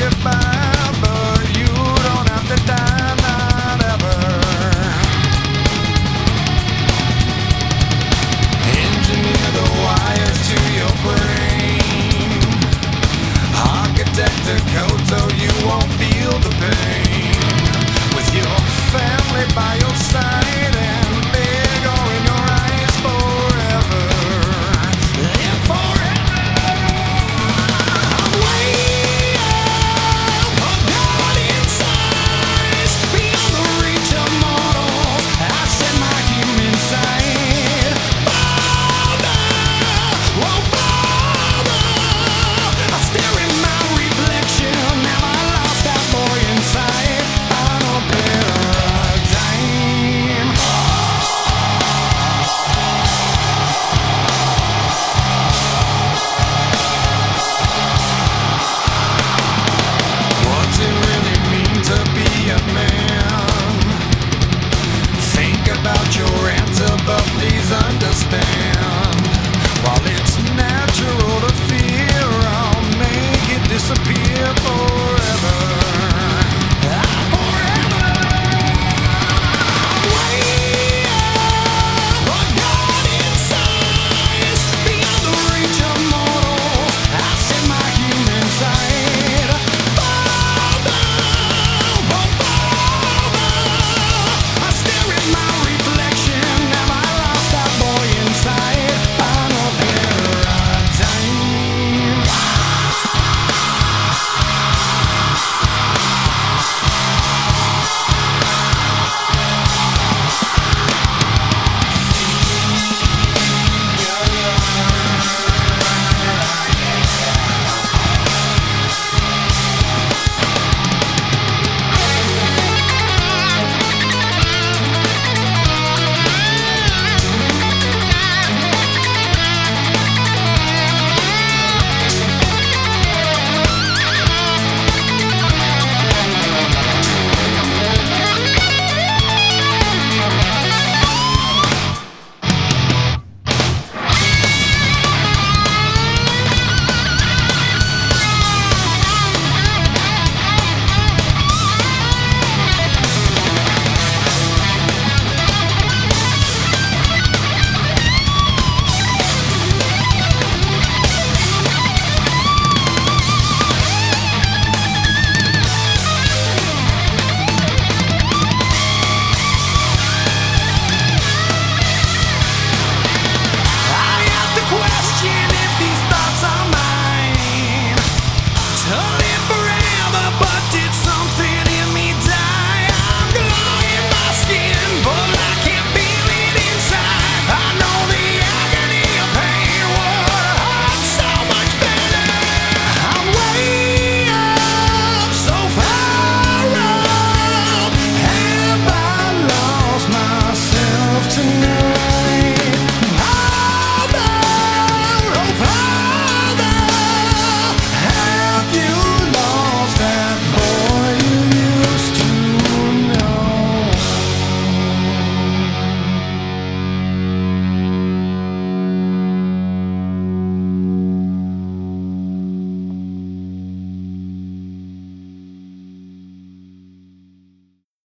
get by, but you don't have to die, not ever. Engineer the wires to your brain. Architect a code so you won't feel the pain. With your family by your side and big or in your eyes forever. Live forever. I'm way up above inside, beyond the reach of mortals. I set my human sight. Father, oh Father, I stare in my reflection. Am I lost that boy inside? On a paradigm. What's it really mean to be a man? Think about your answer, but please understand. While it's natural to fear, I'll make it disappear for